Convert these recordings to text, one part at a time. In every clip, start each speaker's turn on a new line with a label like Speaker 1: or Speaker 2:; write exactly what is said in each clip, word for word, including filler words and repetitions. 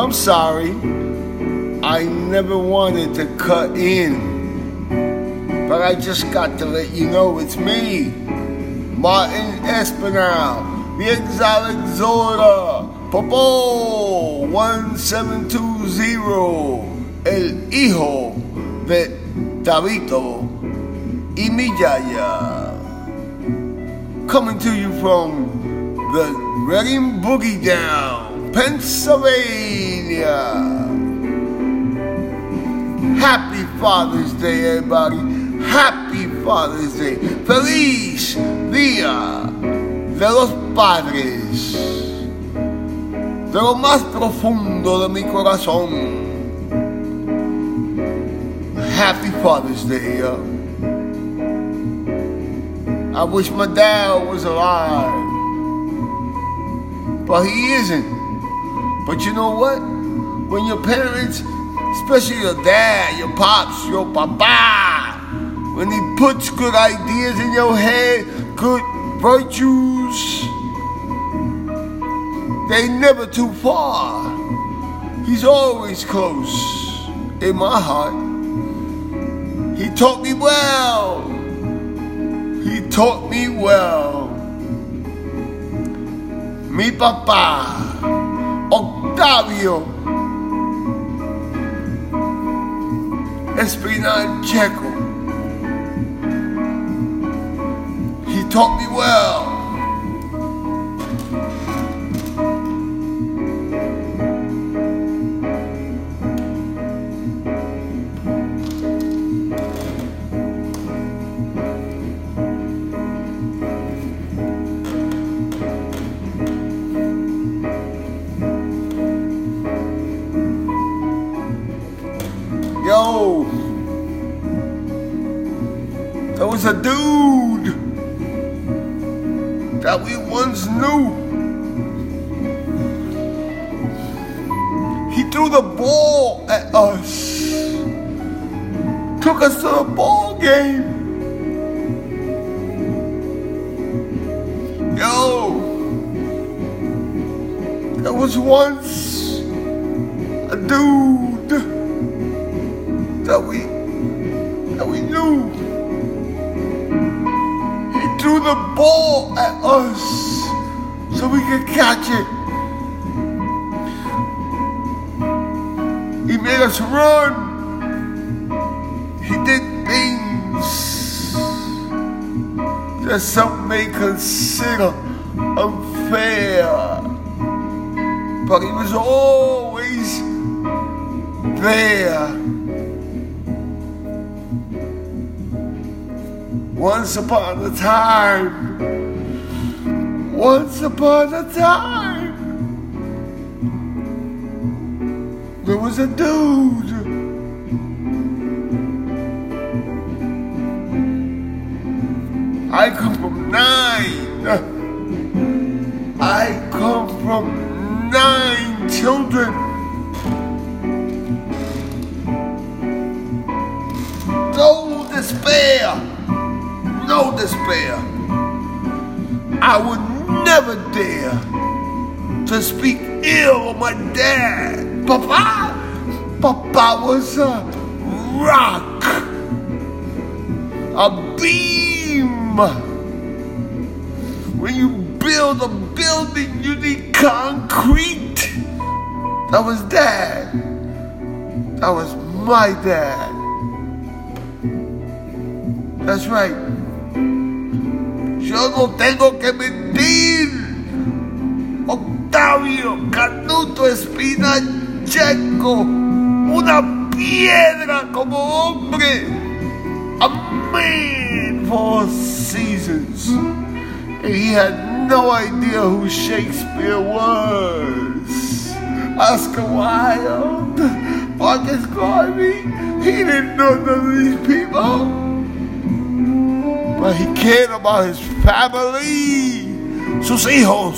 Speaker 1: I'm sorry. I never wanted to cut in, but I just got to let you know it's me, Martin Espinal, the Exotic Zorda, Popo one seven two zero, el hijo de Tabito y Miyaya, coming to you from the Reading Boogie Down, Pennsylvania. Happy Father's Day, everybody. Happy Father's Day. Feliz Día de los Padres. De lo más profundo de mi corazón. Happy Father's Day, yo. I wish my dad was alive, but he isn't. But you know what? When your parents, especially your dad, your pops, your papa, when he puts good ideas in your head, good virtues, they never too far. He's always close in my heart. He taught me well. He taught me well. Mi papá, Octavio Espinal Checo. He taught me well. Yo, there was a dude that we once knew. He threw the ball at us, took us to the ball game. Yo, there was once a dude that we that we knew. He threw the ball at us so we could catch it. He made us run. He did things that some may consider unfair, but he was always there. Once upon a time, once upon a time, there was a dude. I come from nine. I come from nine children. No despair. No despair. I would never dare to speak ill of my dad. Papa, Papa was a rock, a beam. When you build a building, you need concrete. That was Dad. That was my dad. That's right. Yo no tengo que mentir. Octavio Canuto Espinal Checo, una piedra como hombre, a man for seasons. And he had no idea who Shakespeare was. Oscar Wilde, Marcus Garvey, he didn't know none of these people. But he cared about his family, sus hijos,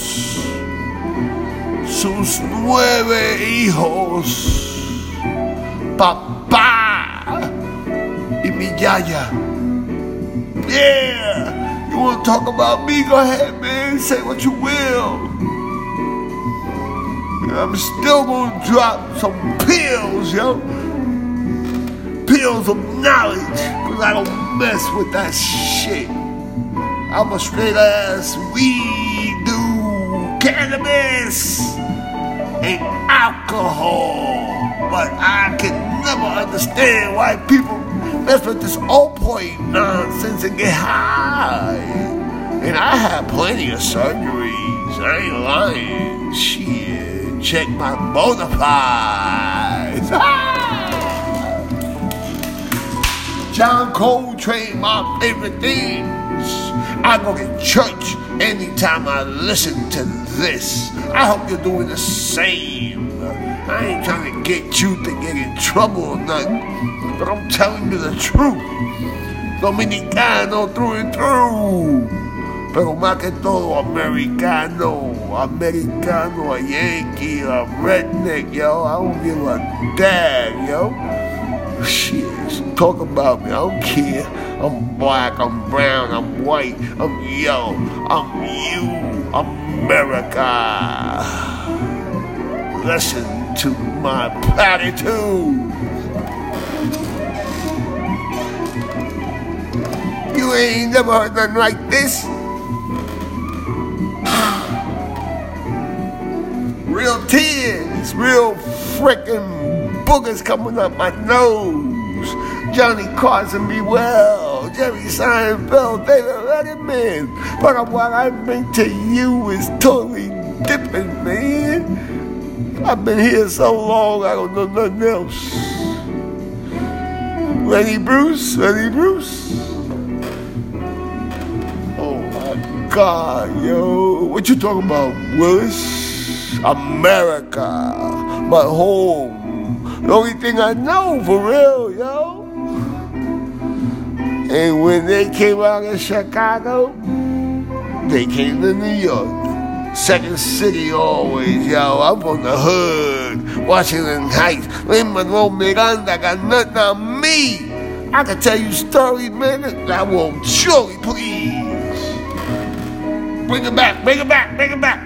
Speaker 1: sus nueve hijos, papá y mi yaya. Yeah, you want to talk about me? Go ahead, man. Say what you will. I'm still gonna drop some pills, yo. Pills of knowledge, cause I don't mess with that shit. I'm a straight ass weed dude, cannabis and alcohol. But I can never understand why people mess with this opioid nonsense and get high. And I had plenty of surgeries, I ain't lying. Shit, check my bona fides. John Coltrane, my favorite things. I go to church anytime I listen to this. I hope you're doing the same. I ain't trying to get you to get in trouble or nothing, but I'm telling you the truth. Dominicano through and through. Pero más que todo americano, americano, a Yankee, a redneck, yo. I don't give a damn, yo. Shit, talk about me, I don't care. I'm black, I'm brown, I'm white, I'm yellow, I'm you, America. Listen to my platitude. You ain't never heard nothing like this. Real tears, real frickin' boogers coming up my nose. Johnny Carson be well, Jerry Seinfeld, David Letterman. But what I bring to you is totally different, man. I've been here so long, I don't know nothing else. Lenny Bruce, Lenny Bruce. Oh my God, yo. What you talking about, Willis? America, my home. The only thing I know for real, yo. And when they came out of Chicago, they came to New York. Second city always, yo. I'm from the hood, Washington Heights. Lin-Manuel Miranda got nothing on me. I can tell you stories, man, that will surely please. Bring it back, bring it back, bring it back.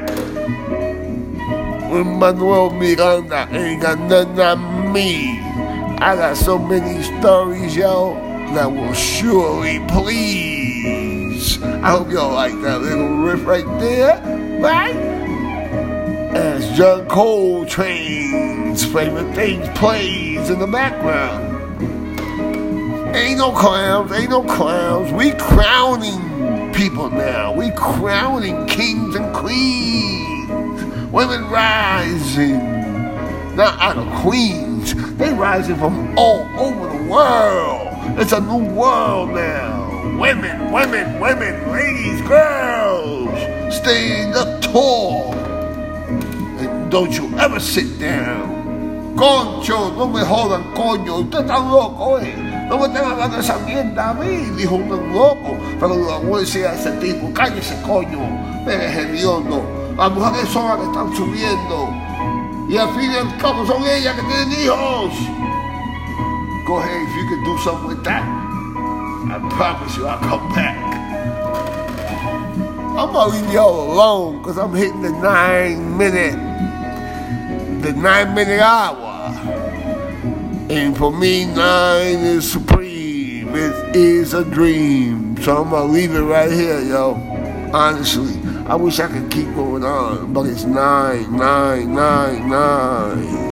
Speaker 1: Lin-Manuel Miranda ain't got nothing on me. I got so many stories, yo, that will surely please. I hope y'all like that little riff right there, right? As John Coltrane's favorite things plays in the background. Ain't no clowns, ain't no clowns. We crowning people now. We crowning kings and queens. Women rising, not out of Queens. They rising from all over the world. It's a new world now. Women, women, women, ladies, girls, stand up tall. And don't you ever sit down. Concho, no me jodan, coño. Usted está loco, eh. No me tengan hablando esa mierda a mí, dijo un loco. Pero le voy a decir a ese tipo, cállese, coño. Eres hediondo. Las mujeres son las que están subiendo. Y al fin y al cabo son ellas que tienen hijos. Go ahead, if you can do something with that, I promise you I'll come back. I'm gonna leave y'all alone because I'm hitting the nine minute, the nine minute hour. And for me, nine is supreme. It is a dream. So I'm gonna leave it right here, yo. Honestly. I wish I could keep going on, but it's nine, nine, nine, nine.